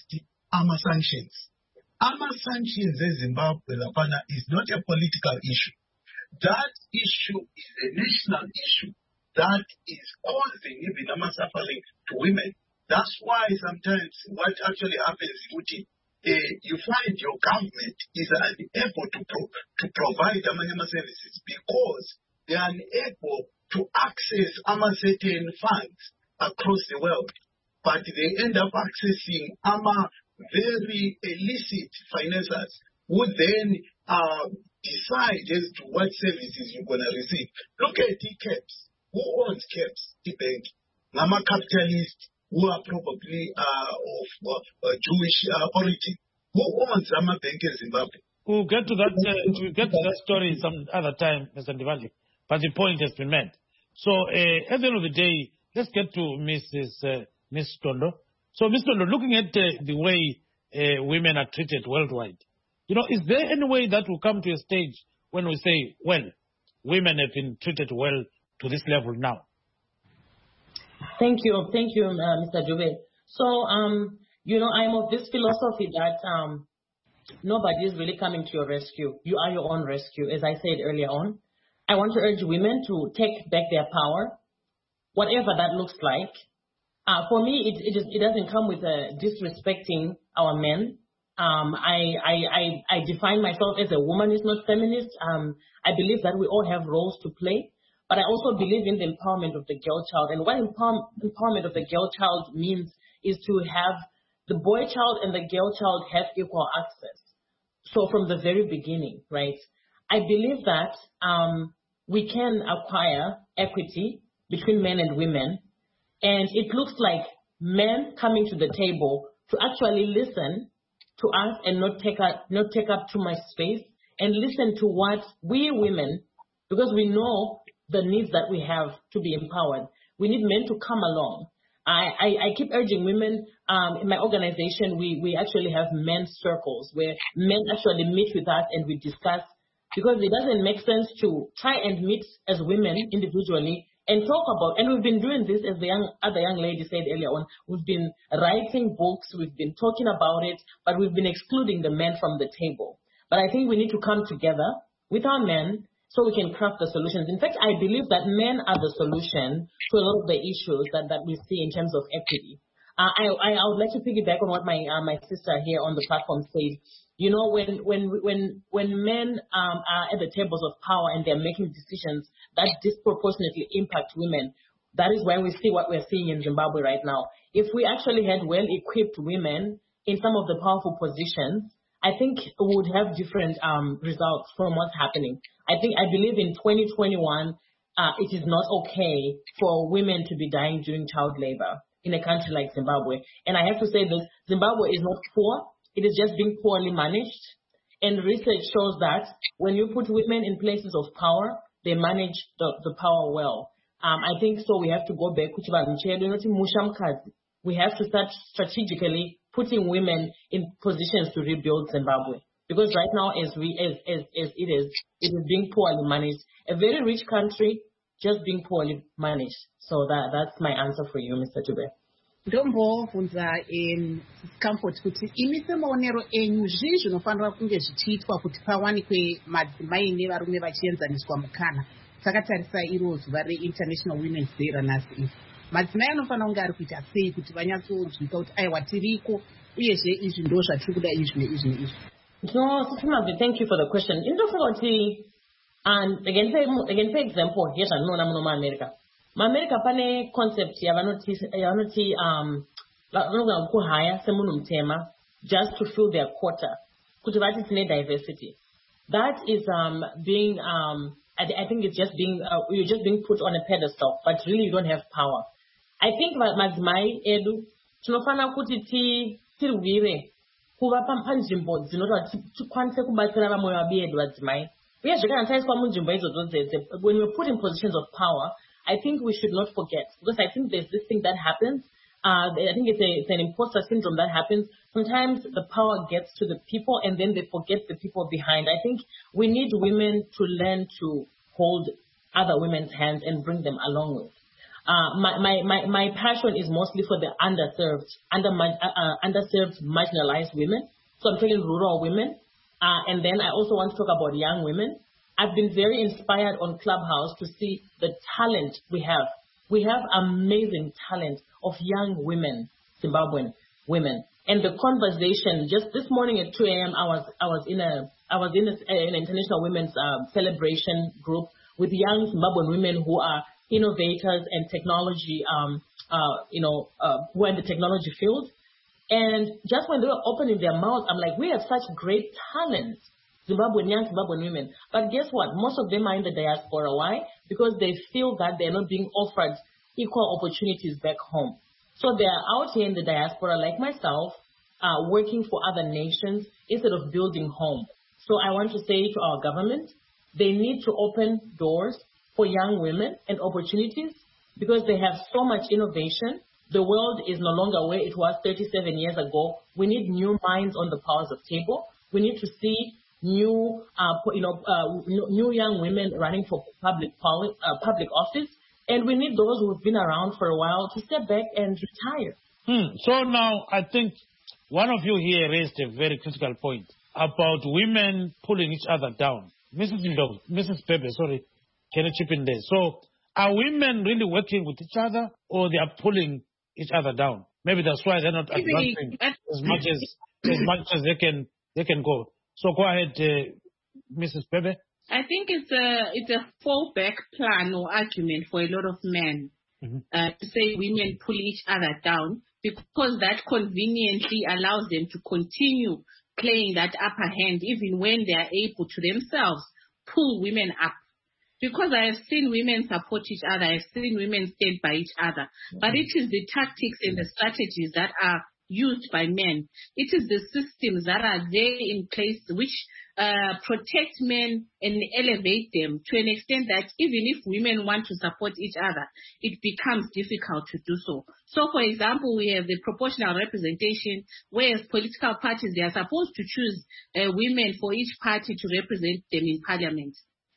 sanctions. Sanctions in Zimbabwe is not a political issue. That issue is a national issue that is causing even suffering to women. That's why sometimes what actually happens, you find your government is unable to provide services because they are unable to access certain funds across the world. But they end up accessing very illicit financiers who then decide as to what services you're going to receive. Look at CAPS. Who owns CAPS? The bank. Mama capitalists who are probably of Jewish origin. Who owns Bank in Zimbabwe? We'll get to that story some other time, Mr. Ndivandi. But the point has been made. So at the end of the day, let's get to Ms. Tondo. So, Ms. Tondo, looking at the way women are treated worldwide, is there any way that will come to a stage when we say, well, women have been treated well to this level now? Thank you, Mr. Dube. So, I'm of this philosophy that nobody is really coming to your rescue. You are your own rescue, as I said earlier on. I want to urge women to take back their power, whatever that looks like. For me, it doesn't come with disrespecting our men. I define myself as a woman who's not feminist. I believe that we all have roles to play, but I also believe in the empowerment of the girl child. And what empowerment of the girl child means is to have the boy child and the girl child have equal access. So from the very beginning, right? I believe that we can acquire equity between men and women. And it looks like men coming to the table to actually listen to us and not take up too much space and listen to what we women, because we know the needs that we have to be empowered. We need men to come along. I keep urging women, in my organization, we actually have men's circles where men actually meet with us and we discuss, because it doesn't make sense to try and meet as women individually and talk about, and we've been doing this, as the other young lady said earlier on, we've been writing books, we've been talking about it, but we've been excluding the men from the table. But I think we need to come together with our men so we can craft the solutions. In fact, I believe that men are the solution to a lot of the issues that we see in terms of equity. I would like to piggyback on what my sister here on the platform said. When men are at the tables of power and they're making decisions that disproportionately impact women, that is why we see what we're seeing in Zimbabwe right now. If we actually had well-equipped women in some of the powerful positions, I think we would have different results from what's happening. I believe in 2021, it is not okay for women to be dying during child labor in a country like Zimbabwe. And I have to say this, Zimbabwe is not poor. It is just being poorly managed. And research shows that when you put women in places of power, they manage the power well. I think so we have to go back. We have to start strategically putting women in positions to rebuild Zimbabwe. Because right now, as it is being poorly managed. A very rich country, just being poorly managed. So that's my answer for you, Mr. Dube. Ndombobvunza Comfort kuti imi semaonero enyu zvii zvinofanira kunge zvichiitwa kuti pawanikwe madzimai nevarume vachienzaniswa mukana. Takatarisa iro zuva reInternational Women's Day ranhasi. Madzimai anofanira kunge ari kuita sei kuti vanyatsonzwika kuti aiwa tiriko uyezve izvi ndo zvatiri kuda izvi neizvi neizvi. No, thank you for the question. And again, for example, here's another America. America pane concept yavanoti kuhaya semunhu mutema just to fill their quota kuti vati tine diversity. That is being I think it's just being you're just being put on a pedestal, but really you don't have power. I think madzimai edu tinofana kuti tirwire kuva panzvimbo dzinoti tikwanise kubatsira vamwe vabedu vadzimai. Uyezve kana taiswa munzvimbo idzodzo dzese, when we're put in positions of power, I think we should not forget, because I think there's this thing that happens. I think it's an imposter syndrome that happens. Sometimes the power gets to the people and then they forget the people behind. I think we need women to learn to hold other women's hands and bring them along with. My passion is mostly for the underserved, marginalized women. So I'm talking rural women. And then I also want to talk about young women. I've been very inspired on Clubhouse to see the talent we have. We have amazing talent of young women, Zimbabwean women. And the conversation, just this morning at 2 a.m., I was in an international women's celebration group with young Zimbabwean women who are innovators and technology, who are in the technology field. And just when they were opening their mouths, I'm like, we have such great talent, young Zimbabwean women. But guess what? Most of them are in the diaspora. Why? Because they feel that they're not being offered equal opportunities back home. So they're out here in the diaspora, like myself, working for other nations instead of building home. So I want to say to our government, they need to open doors for young women and opportunities because they have so much innovation. The world is no longer where it was 37 years ago. We need new minds on the powers of table. We need to see new young women running for public office. And we need those who have been around for a while to step back and retire. So now I think one of you here raised a very critical point about women pulling each other down. Mrs. Pepe, sorry, can you chip in there? So are women really working with each other or they are pulling each other down? Maybe that's why they're not advancing as much as they can go. So go ahead, Mrs. Pepe. I think it's a fallback plan or argument for a lot of men to say women pull each other down because that conveniently allows them to continue playing that upper hand even when they are able to themselves pull women up. Because I have seen women support each other, I have seen women stand by each other. But it is the tactics and the strategies that are used by men. It is the systems that are there in place which protect men and elevate them to an extent that even if women want to support each other, it becomes difficult to do so. So, for example, we have the proportional representation, whereas political parties, they are supposed to choose women for each party to represent them in parliament.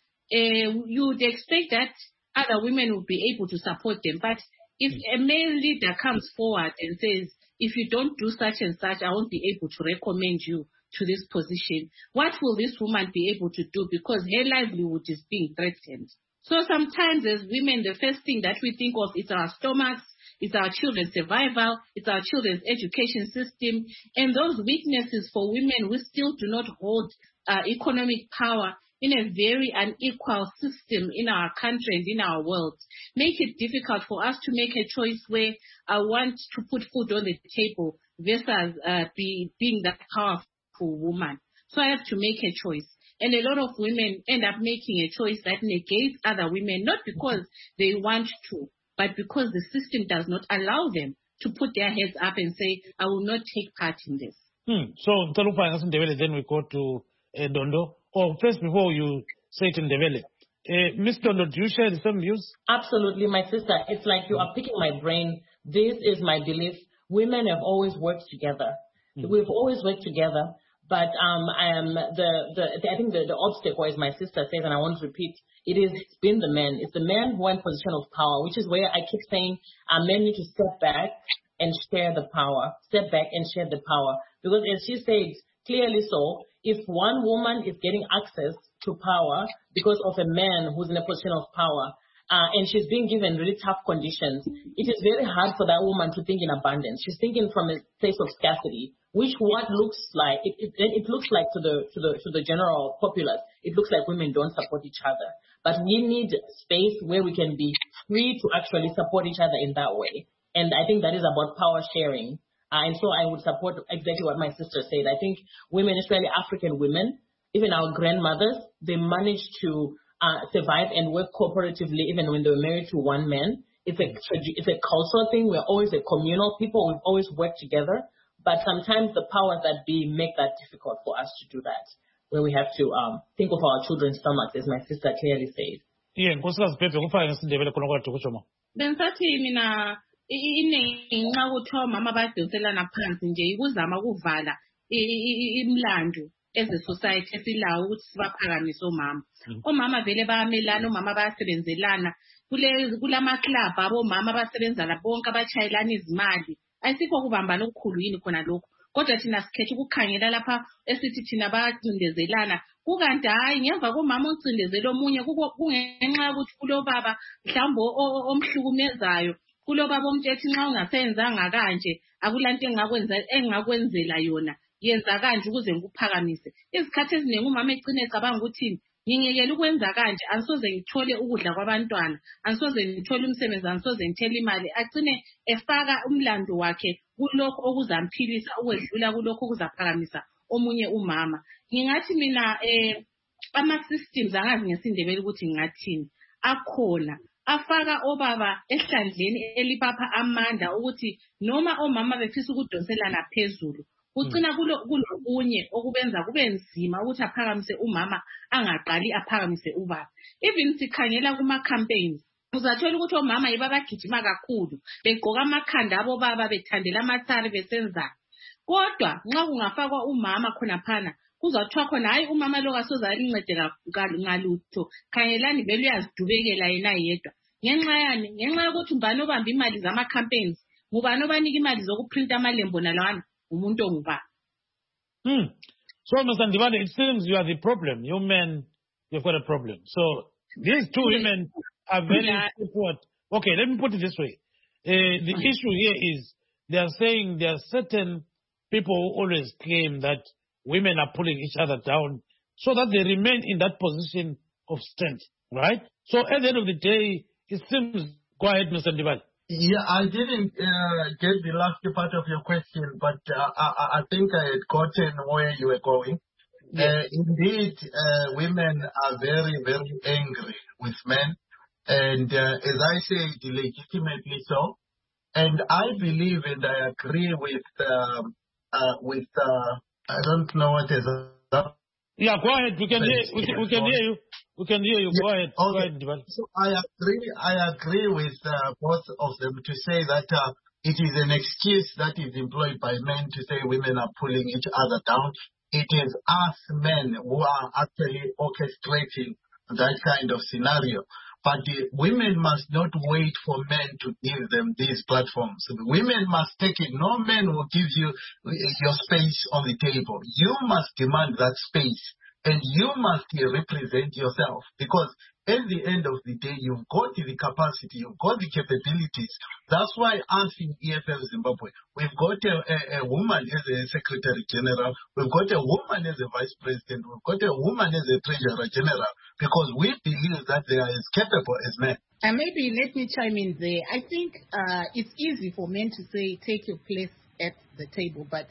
You would expect that other women would be able to support them. But if a male leader comes forward and says, if you don't do such and such, I won't be able to recommend you to this position, what will this woman be able to do? Because her livelihood is being threatened. So sometimes as women, the first thing that we think of is our stomachs, it's our children's survival, it's our children's education system, and those weaknesses for women, we still do not hold economic power in a very unequal system in our country and in our world, make it difficult for us to make a choice where I want to put food on the table versus being that powerful woman. So I have to make a choice. And a lot of women end up making a choice that negates other women, not because they want to, but because the system does not allow them to put their heads up and say, I will not take part in this. So, then we go to Dondo. Oh, first, before you say it in Ndebele, Ms. Dondo, do you share the same views? Absolutely, my sister. It's like you are picking my brain. This is my belief. Women have always worked together. We've always worked together. But I think the obstacle, as my sister says, and I want to repeat, it's been the men. It's the men who are in position of power, which is where I keep saying men need to step back and share the power. Step back and share the power. Because as she said, clearly so, if one woman is getting access to power because of a man who's in a position of power, and she's being given really tough conditions, it is very hard for that woman to think in abundance. She's thinking from a place of scarcity, which what looks like it looks like to the general populace, it looks like women don't support each other. But we need space where we can be free to actually support each other in that way. And I think that is about power sharing. And so I would support exactly what my sister said. I think women, especially African women, even our grandmothers, they managed to survive and work cooperatively even when they were married to one man. It's a cultural thing. We're always a communal people. We've always worked together. But sometimes the powers that be make that difficult for us to do that, where we have to think of our children's stomachs, as my sister clearly said. Yeah, inenxa kuthiwa omama badoselana phansi nje ikuzama ukuvala imlando eze society esilawo ukuthi sibaphakamise omama. Omama vele bayamelana, omama bayasebenzelana. kulama club abomama abasebenza la bonke abachayelana izimali ayisikho kubambana okukhulu yini khona lokho kodwa thina sikhethe ukukhangela lapha esithi thina bacindezelana kukanti hayi ngemva komama ocindezela omunye kungenxa yokuthi kulobaba mhlawumbe omhlukumezayo kulobaba omthethe nxa ungasenzanga kanje akulanto engakwenzela yona yenza kanje ukuze ngikuphakamise izikhathi eziningi umama egcine ecabanga ukuthi ngingekela ukwenza kanje angisoze ngithole ukudla kwabantwana angisoze ngithole umsebenzi angisoze ngithele imali agcine efaka umlando wakhe kulokho okuzamphilisa ukwedlula kulokho okuzaphakamisa omunye umama ngingathi mina ama-systems angazi ngesindebele ukuthi ngingathini akhona afaka obaba ehlandleni elibapha amandla ukuthi noma omama befisa ukudonselana phezulu ucina kulokunye okubenza kube nzima ukuthi aphakamise umama angaqali aphakamise ubaba even sikhangela kuma-campaigns uzathola ukuthi omama yibo abagijima kakhulu begqoka amakhanda abo baba bethandela amathari besenzana kodwa nxa kungafakwa umama khonaphana kuzathiwa khona hayi umama lo kasoze alincede ngalutho khangelani vele uyazidubekela yena yedwa ngenxa yani ngenxa yokuthi mbani obamba imali zama-campaigns ngubani obanika imali zokuprinta amalembo nalawana umuntu ongubani. So Mr. Ndibane, it seems you are the problem. You men, you've got a problem. So these two women are very support. Okay, let me put it this way. The issue here is they are saying there are certain people who always claim that women are pulling each other down so that they remain in that position of strength, right? So at the end of the day, it seems, go ahead, Mr. Ndibane. Yeah, I didn't get the last part of your question, but I think I had gotten where you were going. Yes. Indeed, women are very, very angry with men, and as I said, legitimately so. And I believe and I agree with I don't know what is up. Yeah, go ahead. We can hear you. We can hear you. Go ahead. Okay. Go ahead. So I agree with both of them to say that it is an excuse that is employed by men to say women are pulling each other down. It is us men who are actually orchestrating that kind of scenario. But women must not wait for men to give them these platforms. Women must take it. No man will give you your space on the table. You must demand that space. And you must represent yourself. Because at the end of the day, you've got the capacity, you've got the capabilities. That's why us in EFL Zimbabwe, we've got a woman as a Secretary General, we've got a woman as a Vice President, we've got a woman as a Treasurer General, because we believe that they are as capable as men. And maybe let me chime in there. I think it's easy for men to say, take your place at the table, but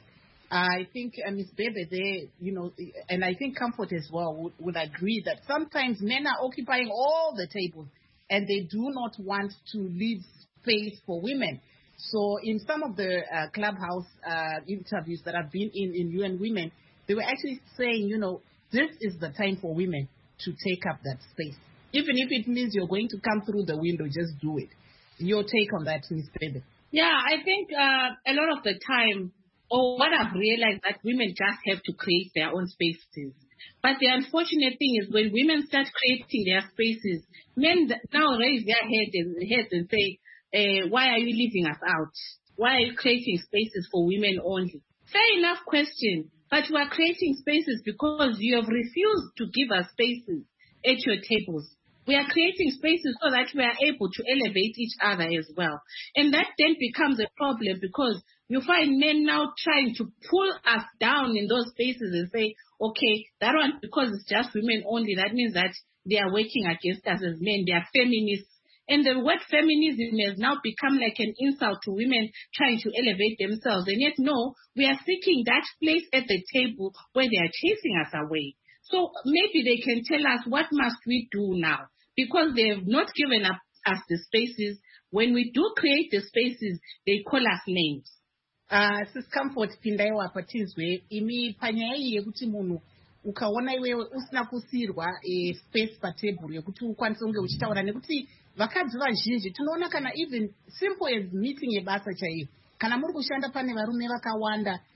I think Ms. Bebe there, and I think Comfort as well would agree that sometimes men are occupying all the tables and they do not want to leave space for women. So in some of the clubhouse interviews that I've been in UN Women, they were actually saying, this is the time for women to take up that space. Even if it means you're going to come through the window, just do it. Your take on that, Ms. Bebe? Yeah, I think a lot of the time, what I've realized that women just have to create their own spaces. But the unfortunate thing is when women start creating their spaces, men now raise their heads and say, why are you leaving us out? Why are you creating spaces for women only? Fair enough question, but we are creating spaces because you have refused to give us spaces at your tables. We are creating spaces so that we are able to elevate each other as well. And that then becomes a problem because you find men now trying to pull us down in those spaces and say, okay, that one, because it's just women only, that means that they are working against us as men. They are feminists. And the word feminism has now become like an insult to women trying to elevate themselves. And yet, no, we are seeking that place at the table where they are chasing us away. So maybe they can tell us what must we do now? Because they have not given us the spaces. When we do create the spaces, they call us names. Comfort pindaiwa apa tinzwe imi panyaya yekuti munhu ukaona iwewe usina kusirwa space patable yekuti ukwanise kunge uchitaura nekuti vakadzi vazhinji tinoona kana even simple as meeting yebasa chaiyo kana muri kushanda pane varume vakawanda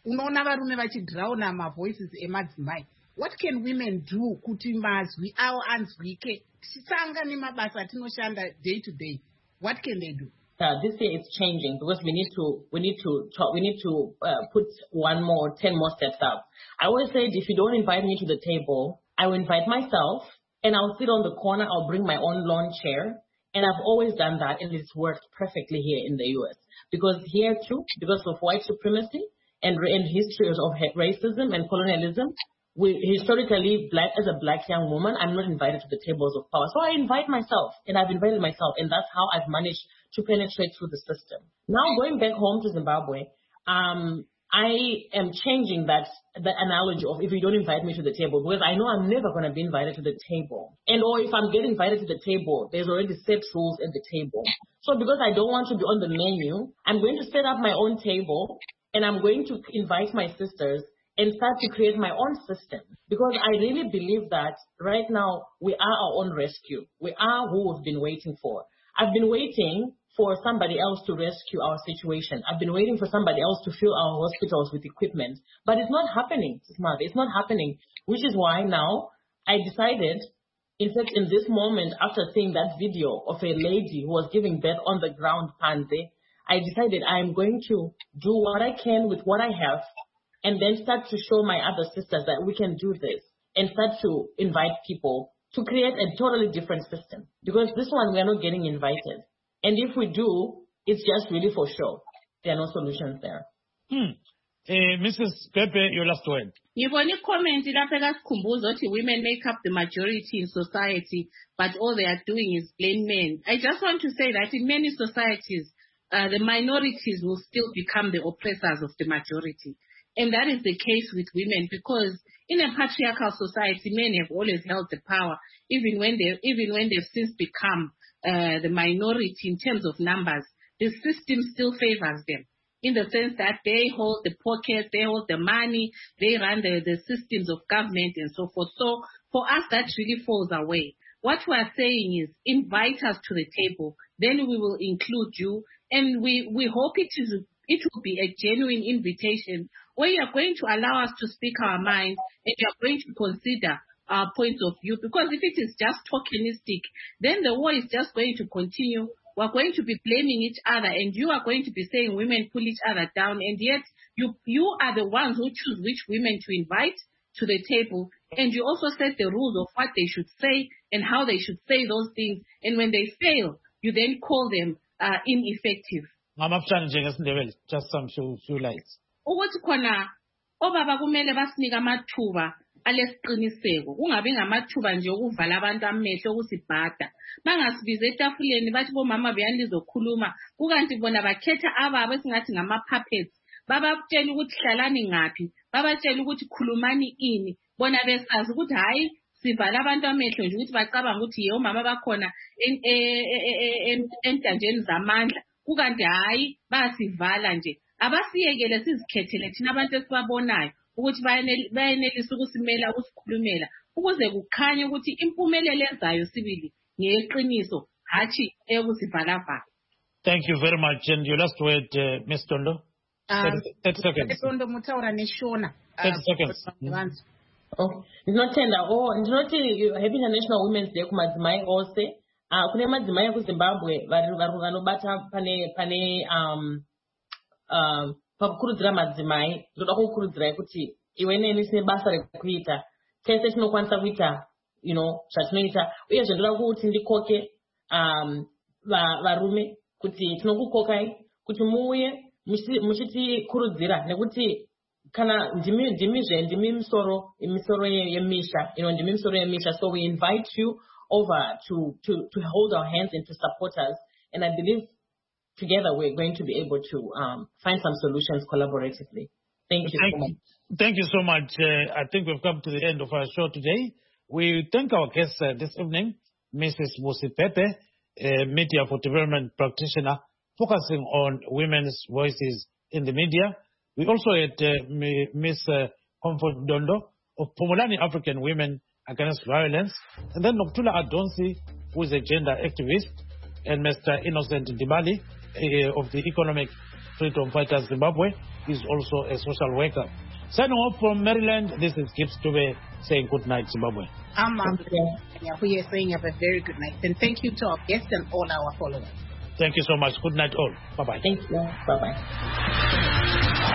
unoona varume vachidhrauna mavoices emadzimai. What can women do kuti mazwi avo anzwike? Tisanga nemabasa atinoshanda day to day. What can they do? This year it's changing because we need to put 1 more, 10 more steps up. I always said, if you don't invite me to the table, I will invite myself and I'll sit on the corner. I'll bring my own lawn chair. And I've always done that, and it's worked perfectly here in the U.S. Because here too, because of white supremacy and histories of racism and colonialism, historically, as a black young woman, I'm not invited to the tables of power. So I invite myself, and I've invited myself, and that's how I've managed to penetrate through the system. Now going back home to Zimbabwe, I am changing that analogy of if you don't invite me to the table, because I know I'm never going to be invited to the table. Or if I'm getting invited to the table, there's already set rules at the table. So because I don't want to be on the menu, I'm going to set up my own table, and I'm going to invite my sisters and start to create my own system. Because I really believe that right now we are our own rescue. We are who we've been waiting for. I've been waiting for somebody else to rescue our situation. I've been waiting for somebody else to fill our hospitals with equipment. But it's not happening, Smart. It's not happening, which is why now I decided, in fact, in this moment, after seeing that video of a lady who was giving birth on the ground, Pande, I decided I am going to do what I can with what I have and then start to show my other sisters that we can do this and start to invite people to create a totally different system. Because this one, we are not getting invited. And if we do, it's just really for show. There are no solutions there. Mrs. Pepe, your last word. Women make up the majority in society, but all they are doing is blame men. I just want to say that in many societies, the minorities will still become the oppressors of the majority. And that is the case with women, because in a patriarchal society, men have always held the power, even when they've since become the minority in terms of numbers. The system still favors them in the sense that they hold the pockets, they hold the money, they run the systems of government and so forth. So for us, that really falls away. What we are saying is invite us to the table, then we will include you, and we hope it will be a genuine invitation where you are going to allow us to speak our minds and you are going to consider our points of view. Because if it is just tokenistic, then the war is just going to continue. We're going to be blaming each other, and you are going to be saying women pull each other down, and yet you are the ones who choose which women to invite to the table, and you also set the rules of what they should say and how they should say those things, and when they fail, you then call them ineffective. Just some few lights. Ukuthi khona obaba kumele basinike amathuba alesiqiniseko, kungabi ngamathuba nje okuvala abantu amehlo okusibhada. Bangasibiza etafuleni bathi bomama beyani lizokhuluma, kukanti bona bakhetha ababo esingathi ngama-puppets, babatshela ukuthi hlalani ngaphi, babatshela ukuthi khulumani ini, bona besazi ukuthi hayi sivala abantu amehlo nje ukuthi bacabanga ukuthi yebo mama bakhona entanjeni zamandla, kukanti hayi basivala nje. Abasiyekele sizikhethele thina abantu esibabonayo ukuthi bayenelisa ukusimela ukusikhulumela ukuze kukhanye ukuthi impumelelo ezayo sibili ngeqiniso hathi ekusivala-vala. Thank you very much. And your last word, Ms. Tondo? 30 seconds. 30 seconds. Oh, ndinotenda ndinoti Happy International Women's Day kumadzimai ose. Kune madzimai kuZimbabwe vanobata pane pakukurudzira madzimai, ndoda kukurudzirai kuti iwe neni sine basa rekuita, tese tinokwanisa kuita zvatinoita, uyezve ndoda kuti ndikoke varume kuti tinokukokai kuti muuye muchitikurudzira, nekuti kana ndimi misoro yemisha, ndimi misoro yemisha. So we invite you over to hold our hands and to support us, and I believe together we're going to be able to find some solutions collaboratively. Thank you so much. Thank you so much. I think we've come to the end of our show today. We thank our guests this evening, Mrs. Mbusi Pepe, a media for development practitioner focusing on women's voices in the media. We also had Ms. Comfort Dondo of Phumulani African Women Against Violence, and then Nokuthula Adonsi, who is a gender activist, and Mr. Innocent Ndibali of the Economic Freedom Fighters Zimbabwe. is also a social worker. Signing off from Maryland, this is Gibbs Dube saying good night, Zimbabwe. I'm Nyahuye saying have a very good night. And thank you to our guests and all our followers. Thank you so much. Good night all. Bye-bye. Thank you. Bye-bye.